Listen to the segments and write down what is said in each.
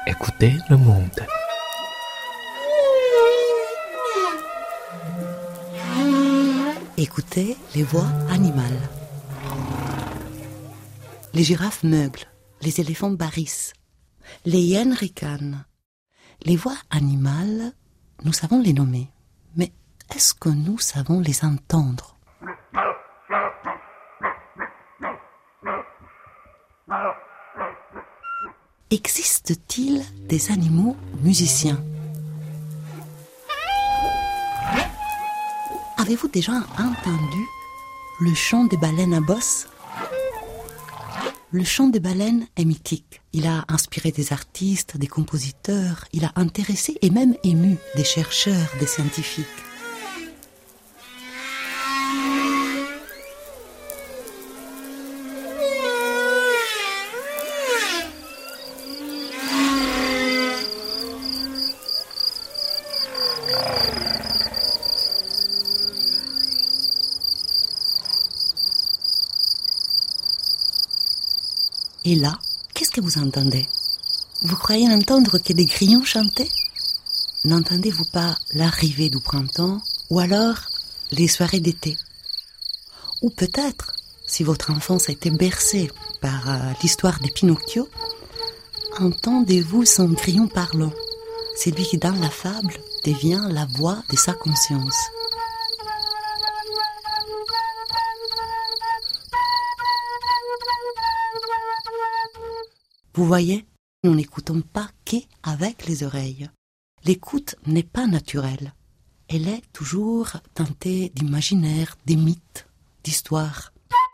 Écoutez le monde. Écoutez les voix animales. Les girafes meuglent, les éléphants barrissent, les hyènes ricanent. Les voix animales, nous savons les nommer, mais est-ce que nous savons les entendre? Existe-t-il des animaux musiciens? Avez-vous déjà entendu le chant des baleines à bosse? Le chant des baleines est mythique. Il a inspiré des artistes, des compositeurs, il a intéressé et même ému des chercheurs, des scientifiques. Et là, qu'est-ce que vous entendez? Vous croyez entendre que des grillons chantaient? N'entendez-vous pas l'arrivée du printemps ou alors les soirées d'été? Ou peut-être, si votre enfance a été bercée par l'histoire de Pinocchio, entendez-vous son grillon parlant, celui qui dans la fable devient la voix de sa conscience. Vous voyez, nous n'écoutons pas qu'avec les oreilles. L'écoute n'est pas naturelle. Elle est toujours teintée d'imaginaire, des mythes, d'histoires.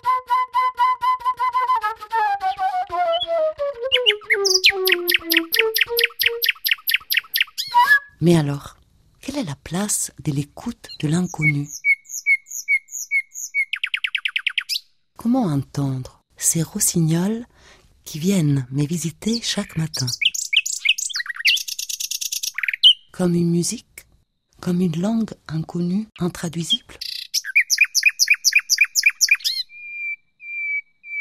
Mais alors, quelle est la place de l'écoute de l'inconnu? Comment entendre ces rossignols qui viennent me visiter chaque matin? Comme une musique, comme une langue inconnue, intraduisible.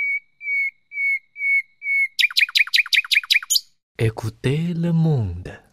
Écoutez le monde.